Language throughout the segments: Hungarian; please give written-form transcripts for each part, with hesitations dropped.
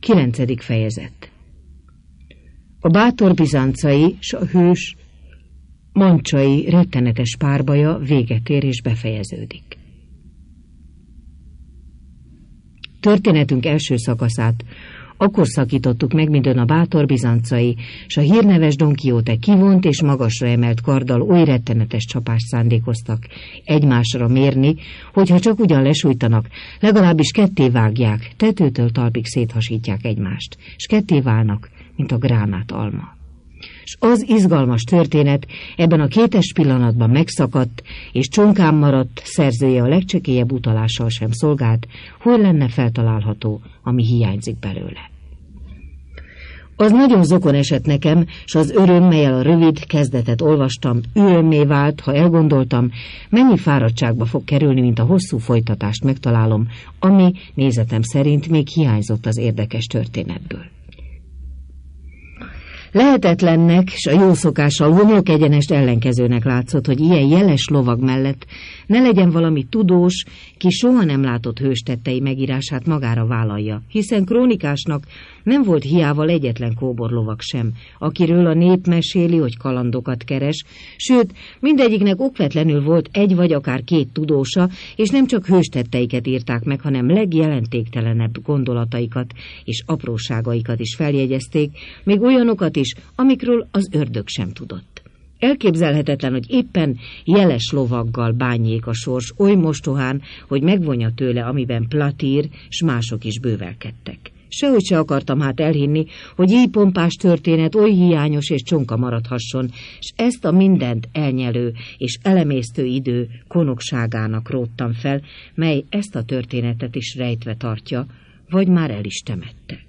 9. fejezet. A bátor bizáncai s a hős mancsai rettenetes párbaja véget ér és befejeződik. Történetünk első szakaszát akkor szakítottuk meg, mindön a bátor bizáncai s a hírneves Don Quixote kivont és magasra emelt karddal oly rettenetes csapást szándékoztak egymásra mérni, hogyha csak ugyan lesújtanak, legalábbis ketté vágják, tetőtől talpig széthasítják egymást, s ketté válnak, mint a gránát alma. S az izgalmas történet ebben a kétes pillanatban megszakadt, és csonkán maradt, szerzője a legcsekélyebb utalással sem szolgált, hol lenne feltalálható, ami hiányzik belőle. Az nagyon zokon esett nekem, s az öröm, melyel a rövid kezdetet olvastam, örömmé vált, ha elgondoltam, mennyi fáradtságba fog kerülni, mint a hosszú folytatást megtalálom, ami nézetem szerint még hiányzott az érdekes történetből. Lehetetlennek, s a jó szokással homlok egyenest ellenkezőnek látszott, hogy ilyen jeles lovag mellett ne legyen valami tudós, ki soha nem látott hős tettei megírását magára vállalja, hiszen krónikásnak nem volt hiával egyetlen kóborlovag sem, akiről a nép meséli, hogy kalandokat keres, sőt, mindegyiknek okvetlenül volt egy vagy akár két tudósa, és nem csak hős tetteiket írták meg, hanem legjelentéktelenebb gondolataikat és apróságaikat is feljegyezték, még olyanokat is, amikről az ördög sem tudott. Elképzelhetetlen, hogy éppen jeles lovaggal bánjék a sors oly mostohán, hogy megvonja tőle, amiben Platír s mások is bővelkedtek. Sehogy se akartam hát elhinni, hogy így pompás történet oly hiányos és csonka maradhasson, s ezt a mindent elnyelő és elemésztő idő konokságának róttam fel, mely ezt a történetet is rejtve tartja, vagy már el is temette.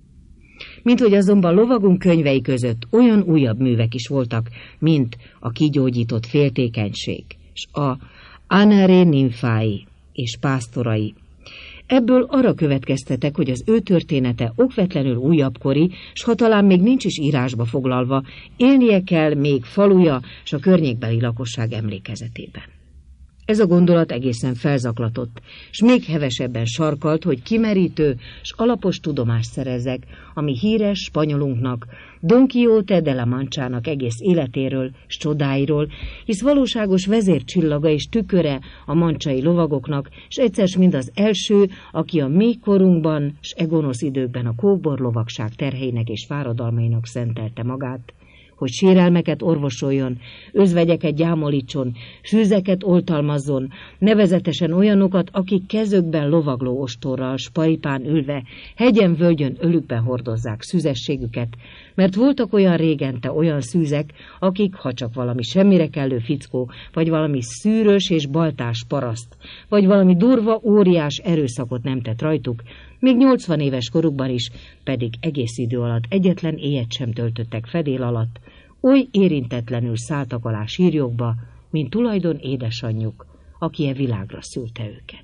Mint hogy azonban lovagunk könyvei között olyan újabb művek is voltak, mint a kigyógyított féltékenység, s a Anare Nymphái és pásztorai. Ebből arra következtetek, hogy az ő története okvetlenül újabbkori, s ha talán még nincs is írásba foglalva, élnie kell még faluja s a környékbeli lakosság emlékezetében. Ez a gondolat egészen felzaklatott, s még hevesebben sarkalt, hogy kimerítő s alapos tudomást szerezzek, ami híres spanyolunknak, Don Quixote de la Manchának egész életéről s csodáiról, hisz valóságos vezércsillaga és tüköre a mancsai lovagoknak, s egyszer mind az első, aki a mi korunkban s gonosz időkben a kóborlovagság terheinek és fáradalmainak szentelte magát, hogy sérelmeket orvosoljon, özvegyeket gyámolítson, szűzeket oltalmazzon, nevezetesen olyanokat, akik kezükben lovagló ostorral, spajpán ülve, hegyen-völgyön ölükben hordozzák szüzességüket, mert voltak olyan régente olyan szűzek, akik, ha csak valami semmire kellő fickó, vagy valami szűrös és baltás paraszt, vagy valami durva, óriás erőszakot nem tett rajtuk, még 80 éves korukban is, pedig egész idő alatt egyetlen éjet sem töltöttek fedél alatt, oly érintetlenül szálltak alá sírjukba, mint tulajdon édesanyjuk, aki e világra szülte őket.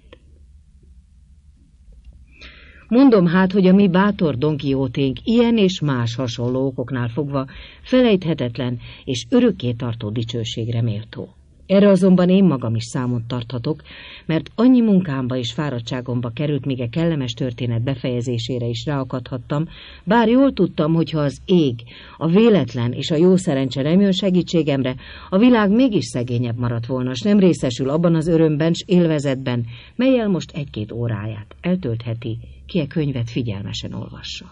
Mondom hát, hogy a mi bátor Don Quixoténk ilyen és más hasonló okoknál fogva felejthetetlen és örökké tartó dicsőségre méltó. Erre azonban én magam is számot tarthatok, mert annyi munkámba és fáradtságomba került, míg a kellemes történet befejezésére is ráakadhattam, bár jól tudtam, hogyha az ég, a véletlen és a jó szerencse nem jön segítségemre, a világ mégis szegényebb maradt volna, s nem részesül abban az örömben s élvezetben, mellyel most egy-két óráját eltöltheti, ki a könyvet figyelmesen olvassa.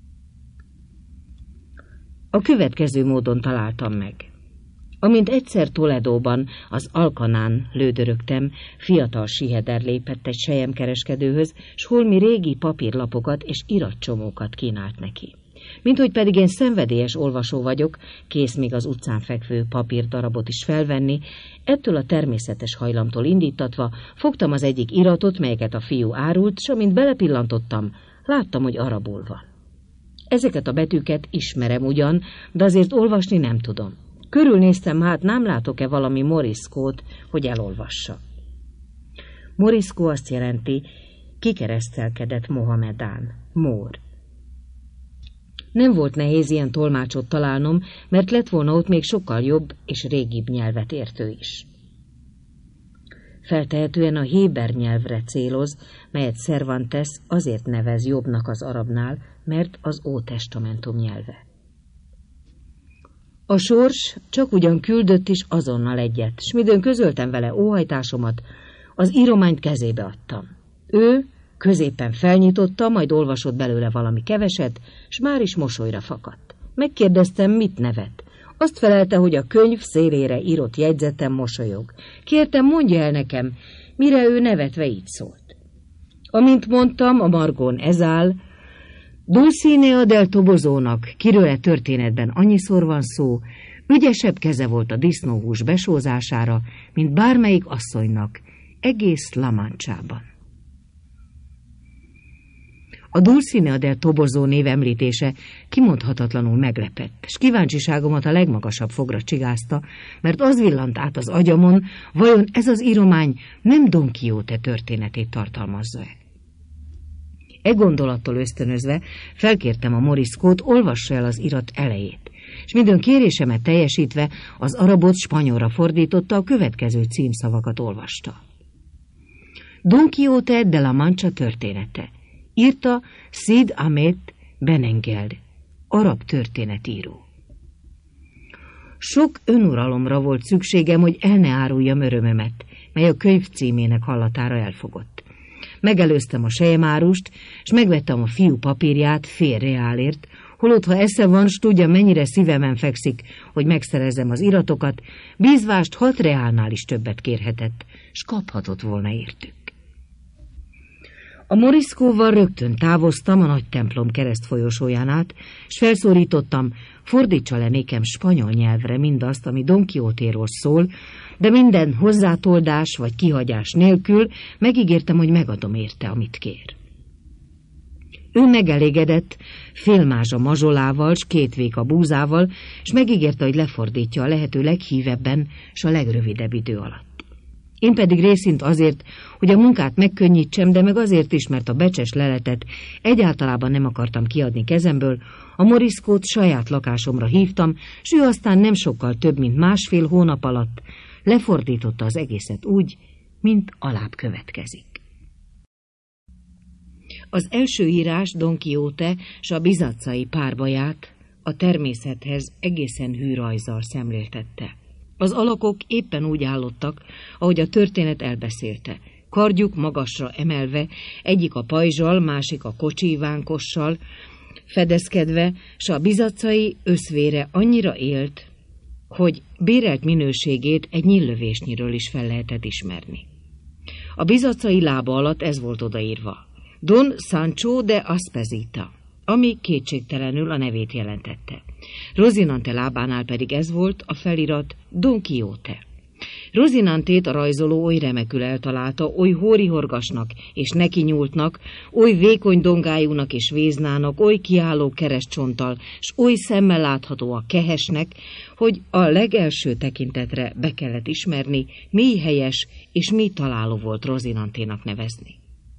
A következő módon találtam meg. Amint egyszer Toledóban, az Alkanán lődörögtem, fiatal siheder lépett egy selyemkereskedőhöz, s holmi régi papírlapokat és iratcsomókat kínált neki. Minthogy pedig én szenvedélyes olvasó vagyok, kész még az utcán fekvő papírdarabot is felvenni, ettől a természetes hajlamtól indítatva fogtam az egyik iratot, melyeket a fiú árult, s amint belepillantottam, láttam, hogy arabul van. Ezeket a betűket ismerem ugyan, de azért olvasni nem tudom. Körülnéztem, hát nem látok-e valami moriszkót, hogy elolvassa. Moriszkó azt jelenti, kikeresztelkedett Mohamedán, mór. Nem volt nehéz ilyen tolmácsot találnom, mert lett volna ott még sokkal jobb és régibb nyelvet értő is. Feltehetően a héber nyelvre céloz, melyet Cervantes azért nevez jobbnak az arabnál, mert az Ótestamentum nyelve. A sors csak ugyan küldött is azonnal egyet, s midőn közöltem vele óhajtásomat, az írományt kezébe adtam. Ő középen felnyitotta, majd olvasott belőle valami keveset, s már is mosolyra fakadt. Megkérdeztem, mit nevet. Azt felelte, hogy a könyv szélére írott jegyzetem mosolyog. Kértem, mondja el nekem, mire ő nevetve így szólt. Amint mondtam, a margón ez áll, Dulcinea del Tobozónak, kiről a történetben annyiszor van szó, ügyesebb keze volt a disznóhús besózására, mint bármelyik asszonynak, egész La Manchában. A Dulcinea del Toboso név említése kimondhatatlanul meglepett, s kíváncsiságomat a legmagasabb fogra csigázta, mert az villant át az agyamon, vajon ez az íromány nem Don Quixote történetét tartalmazza-e. E gondolattól ösztönözve felkértem a Moriszkót, olvassa el az irat elejét, és mindön kérésemet teljesítve az arabot spanyolra fordította, a következő címszavakat olvasta. Don Quixote de la Mancha története. Írta Cid Ahmed Benengel, arab történetíró. Sok önuralomra volt szükségem, hogy el ne áruljam örömömet, mely a könyv címének hallatára elfogott. Megelőztem a selyemárust, s megvettem a fiú papírját fél reálért, holott ha esze van, s tudja, mennyire szívemen fekszik, hogy megszerezzem az iratokat, bízvást 6 reálnál is többet kérhetett, s kaphatott volna értük. A Moriszkóval rögtön távoztam a nagy templom keresztfolyosóján át, s felszólítottam, fordítsa le nékem spanyol nyelvre mindazt, ami Don Quixotéról szól, de minden hozzátoldás vagy kihagyás nélkül megígértem, hogy megadom érte, amit kér. Ő megelégedett, félmázsa mazsolával, s 2 véka búzával, s megígérte, hogy lefordítja a lehető leghívebben, s a legrövidebb idő alatt. Én pedig részint azért, hogy a munkát megkönnyítsem, de meg azért is, mert a becses leletet egyáltalában nem akartam kiadni kezemből, a Moriszkót saját lakásomra hívtam, s ő aztán nem sokkal több, mint 1,5 hónap alatt lefordította az egészet úgy, mint alább következik. Az első írás Don Quixote s a bizaccai párbaját a természethez egészen hű rajzzal szemléltette. Az alakok éppen úgy állottak, ahogy a történet elbeszélte. Kardjuk magasra emelve, egyik a pajzsal, másik a kocsívánkossal fedezkedve, s a bizaccai összvére annyira élt, hogy bérelt minőségét egy nyíllövésnyiről is fel lehetett ismerni. A bizaccai lába alatt ez volt odaírva: Don Sancho de Aspezita, ami kétségtelenül a nevét jelentette. Rozinante lábánál pedig ez volt a felirat: Don Quixote. Rozinantét a rajzoló oly remekül eltalálta, oly hórihorgasnak és neki nyúltnak, oly vékony dongájúnak és véznának, oly kiálló keresztcsonttal, s oly szemmel látható a kehesnek, hogy a legelső tekintetre be kellett ismerni, mi helyes és mi találó volt Rozinanténak nevezni.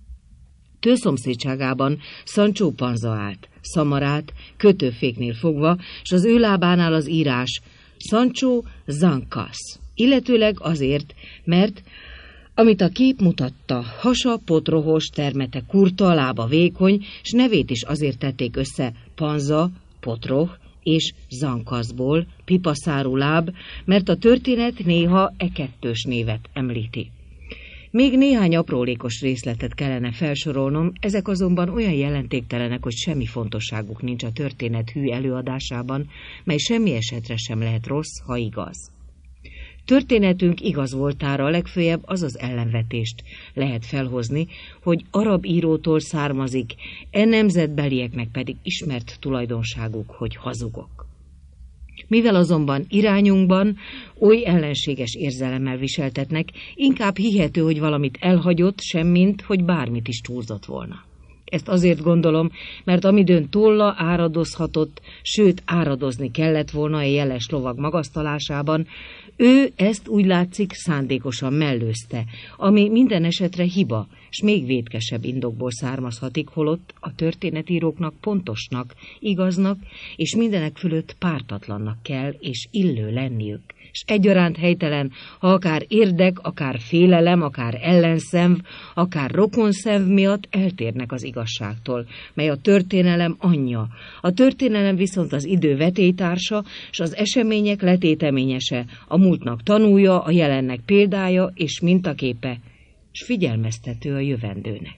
Tőszomszédságában Sancho Panza állt, szamarát kötőféknél fogva, s az ő lábánál az írás Sancho Zancas, illetőleg azért, mert, amit a kép mutatta, hasa potrohos, termete kurta, lába vékony, s nevét is azért tették össze Panza, potroh és Zancasból, pipaszárú láb, mert a történet néha kettős névet említi. Még néhány aprólékos részletet kellene felsorolnom, ezek azonban olyan jelentéktelenek, hogy semmi fontosságuk nincs a történet hű előadásában, mely semmi esetre sem lehet rossz, ha igaz. Történetünk igaz voltára legfőjebb az az ellenvetést lehet felhozni, hogy arab írótól származik, nemzetbelieknek pedig ismert tulajdonságuk, hogy hazugok. Mivel azonban irányunkban oly ellenséges érzelemmel viseltetnek, inkább hihető, hogy valamit elhagyott, semmint, hogy bármit is túlzott volna. Ezt azért gondolom, mert amidőn tolla áradozhatott, sőt áradozni kellett volna egy jeles lovag magasztalásában, ő ezt úgy látszik szándékosan mellőzte, ami minden esetre hiba, s még vétkesebb indokból származhatik, holott a történetíróknak pontosnak, igaznak, és mindenek fölött pártatlannak kell és illő lenniük, s egyaránt helytelen, ha akár érdek, akár félelem, akár ellenszenv, akár rokonszenv miatt eltérnek az igazságtól, mely a történelem anyja, a történelem viszont az idő vetélytársa, s az események letéteményese, a múltnak tanúja, a jelennek példája és mintaképe, s figyelmeztető a jövendőnek.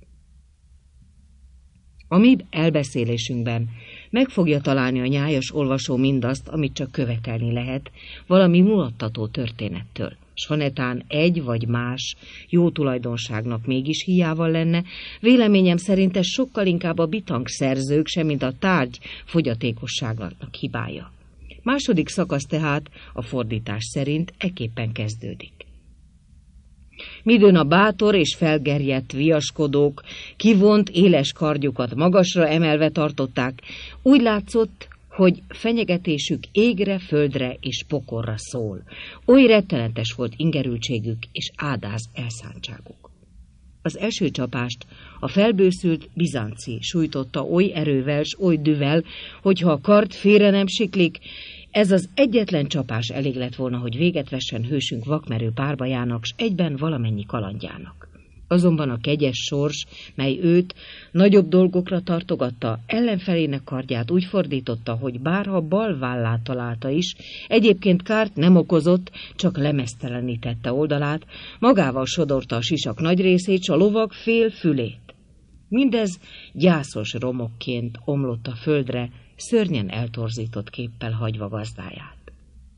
A mi elbeszélésünkben meg fogja találni a nyájas olvasó mindazt, amit csak követelni lehet, valami mulattató történettől, s ha netán egy vagy más jó tulajdonságnak mégis hiával lenne, véleményem szerint ez sokkal inkább a bitang szerzők, semmint a tárgy fogyatékosságnak hibája. Második szakasz tehát a fordítás szerint ekképpen kezdődik. Midőn a bátor és felgerjedt viaskodók kivont éles kardjukat magasra emelve tartották, úgy látszott, hogy fenyegetésük égre, földre és pokorra szól. Oly rettenetes volt ingerültségük és ádáz elszántságuk. Az első csapást a felbőszült bizánci sújtotta oly erővel s oly dühvel, hogyha a kard félre nem siklik, ez az egyetlen csapás elég lett volna, hogy véget vessen hősünk vakmerő párbajának, s egyben valamennyi kalandjának. Azonban a kegyes sors, mely őt nagyobb dolgokra tartogatta, ellenfelének kardját úgy fordította, hogy bárha bal vállát találta is, egyébként kárt nem okozott, csak lemeztelenítette oldalát, magával sodorta a sisak nagy részét, s a lovag fél fülét. Mindez gyászos romokként omlott a földre, szörnyen eltorzított képpel hagyva gazdáját.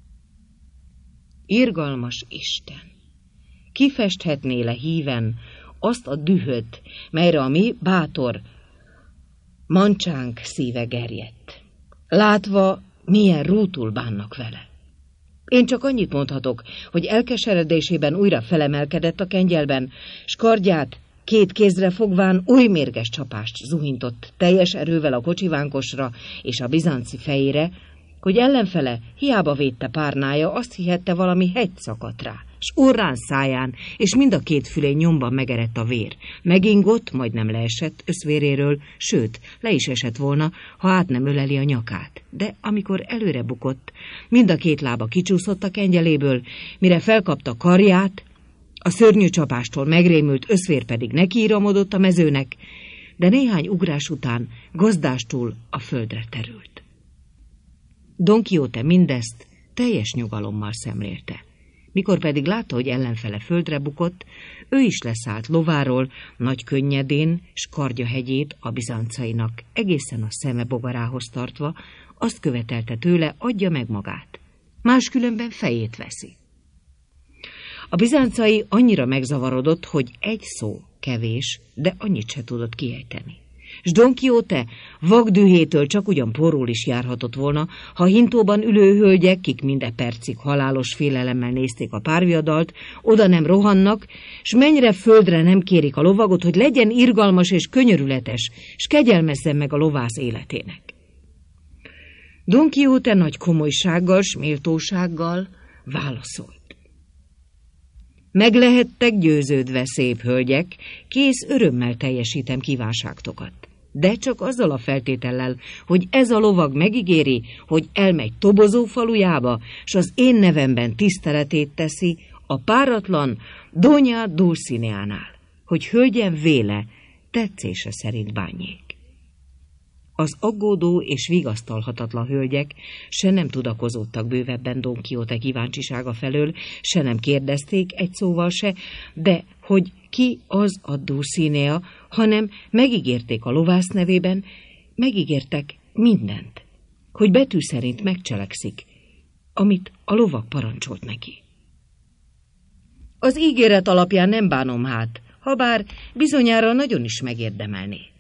Irgalmas Isten! Kifesthetné le híven azt a dühöt, melyre a mi bátor mancsánk szíve gerjedt, látva, milyen rútul bánnak vele. Én csak annyit mondhatok, hogy elkeseredésében újra felemelkedett a kengyelben, s kardját két kézre fogván új mérges csapást zuhintott teljes erővel a kocsivánkosra és a bizánci fejére, hogy ellenfele hiába védte párnája, azt hihette, valami hegy szakadt rá, s orrán, száján és mind a két fülén nyomban megerett a vér. Megingott, majdnem leesett összvéréről, sőt, le is esett volna, ha át nem öleli a nyakát. De amikor előre bukott, mind a két lába kicsúszott a kengyeléből, mire felkapta karját, a szörnyű csapástól megrémült összvér pedig nekiíramodott a mezőnek, de néhány ugrás után gazdástul a földre terült. Don Quixote mindezt teljes nyugalommal szemlélte. Mikor pedig látta, hogy ellenfele földre bukott, ő is leszállt lováról, nagy könnyedén, s kardja hegyét a bizáncainak egészen a szeme bogarához tartva, azt követelte tőle, adja meg magát. Máskülönben fejét veszi. A bizáncai annyira megzavarodott, hogy egy szó kevés, de annyit se tudott kiejteni. S Don Quixote vagdühétől csak ugyan porról is járhatott volna, ha hintóban ülő hölgyek, kik minden percig halálos félelemmel nézték a párviadalt, oda nem rohannak, s mennyire földre nem kérik a lovagot, hogy legyen irgalmas és könyörületes, s kegyelmezzen meg a lovász életének. Don Quixote nagy komolysággal s méltósággal válaszolt. Meg lehettek győződve, szép hölgyek, kész örömmel teljesítem kívánságtokat. De csak azzal a feltétellel, hogy ez a lovag megígéri, hogy elmegy Tobozó falujába, s az én nevemben tiszteletét teszi a páratlan Doña Dulcineánál, hogy hölgyem véle tetszése szerint bánjék. Az aggódó és vigasztalhatatlan hölgyek se nem tudakozódtak bővebben Don Quixote kíváncsisága felől, se nem kérdezték egy szóval se, de hogy ki az a Dulcinea, hanem megígérték a lovász nevében, megígértek mindent, hogy betű szerint megcselekszik, amit a lovag parancsolt neki. Az ígéret alapján nem bánom hát, habár bizonyára nagyon is megérdemelné.